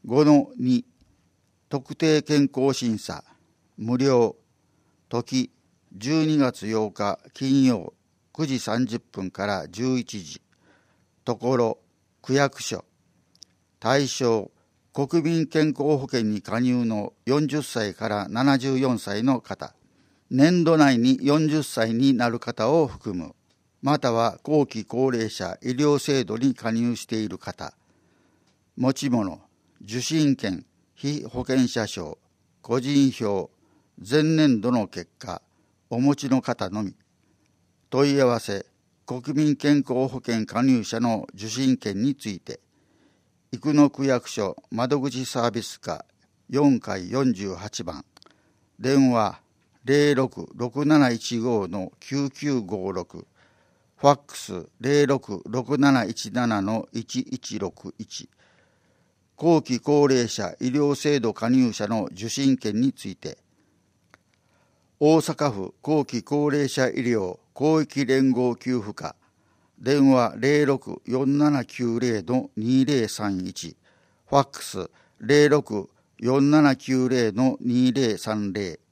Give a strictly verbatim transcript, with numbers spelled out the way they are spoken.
ごのに 特定健康審査無料時じゅうにがつようか金曜くじさんじゅっぷんからじゅういちじところ区役所対象国民健康保険に加入のよんじゅっさいからななじゅうよんさいの方、年度内によんじゅっさいになる方を含む、または後期高齢者医療制度に加入している方、持ち物、受診券、被保険者証、個人票、前年度の結果、お持ちの方のみ。問い合わせ、国民健康保険加入者の受診券について、生野区役所窓口サービス課よんかいよんじゅうはちばん、電話 ゼロろく ろくなないちご のきゅうきゅうごろく、ファックス ゼロろく ろくなないちなな のいちいちろくいち、後期高齢者医療制度加入者の受診券について、大阪府後期高齢者医療広域連合給付課電話 ゼロろく よんななきゅうゼロ のにゼロさんいち、ファックス ゼロろく よんななきゅうゼロ のにゼロさんゼロ